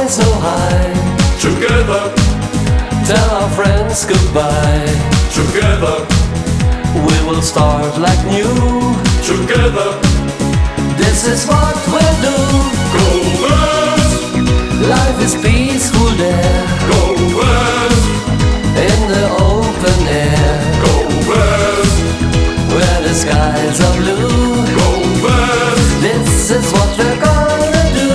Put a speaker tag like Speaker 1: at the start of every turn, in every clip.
Speaker 1: fly so high.
Speaker 2: Together,
Speaker 1: Tell our friends goodbye.
Speaker 2: together,
Speaker 1: We will start like new.
Speaker 2: together.
Speaker 1: This is what we'll do.
Speaker 2: Go west,
Speaker 1: Life is peaceful there,
Speaker 2: go west,
Speaker 1: in the open air,
Speaker 2: go west,
Speaker 1: where the skies are blue.
Speaker 2: go west.
Speaker 1: This is what we're gonna do.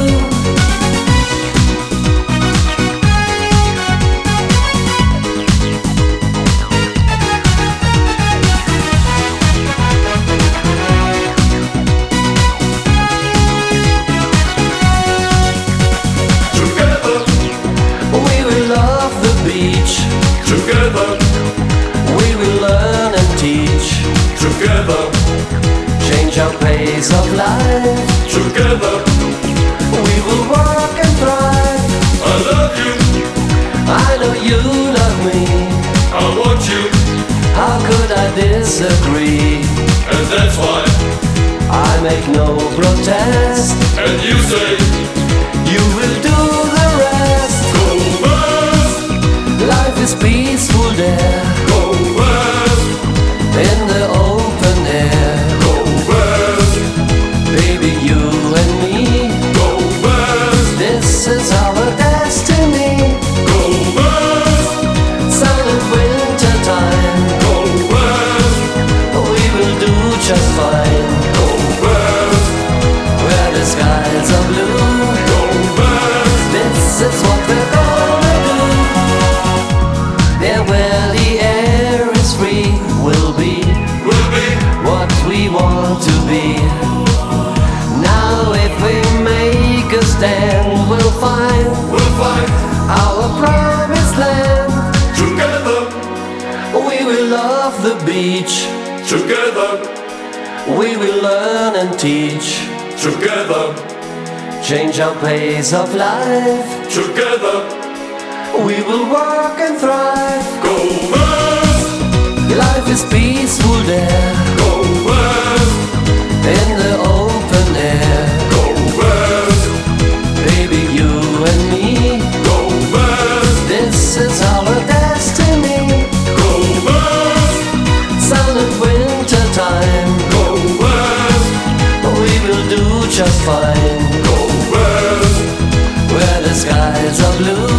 Speaker 2: Together,
Speaker 1: We will love the beach.
Speaker 2: together,
Speaker 1: We will learn and teach.
Speaker 2: together,
Speaker 1: Change our pace of life.
Speaker 2: together.
Speaker 1: We will work and thrive.
Speaker 2: I love you,
Speaker 1: I know you love me.
Speaker 2: I want you,
Speaker 1: How could I disagree?
Speaker 2: and that's why.
Speaker 1: I make no protest.
Speaker 2: And you say,
Speaker 1: You will do the rest.
Speaker 2: go west,
Speaker 1: Life is peaceful there,
Speaker 2: go west,
Speaker 1: in the open air.
Speaker 2: go west,
Speaker 1: Baby, you and me,
Speaker 2: go west,
Speaker 1: this is our destiny.
Speaker 2: go west,
Speaker 1: Sun and winter time,
Speaker 2: go west,
Speaker 1: we will do just fine.
Speaker 2: go west,
Speaker 1: Where the skies are blue,
Speaker 2: go west.
Speaker 1: this is what we're gonna do. There where the air is free, we'll be
Speaker 2: Will be,
Speaker 1: what we want to be. Now if we make a stand, we'll find
Speaker 2: we'll find.
Speaker 1: our promised land.
Speaker 2: Together,
Speaker 1: We will love the beach.
Speaker 2: together,
Speaker 1: We will learn and teach.
Speaker 2: together,
Speaker 1: Change our pace of life.
Speaker 2: together.
Speaker 1: We will work and thrive.
Speaker 2: Go west,
Speaker 1: Life is peaceful there,
Speaker 2: go west,
Speaker 1: in the open air.
Speaker 2: go west,
Speaker 1: Baby, you and me,
Speaker 2: go west,
Speaker 1: this is our destiny.
Speaker 2: go west,
Speaker 1: Sun and winter time,
Speaker 2: go west,
Speaker 1: we will do just fine.
Speaker 2: go west,
Speaker 1: Where the skies are blue,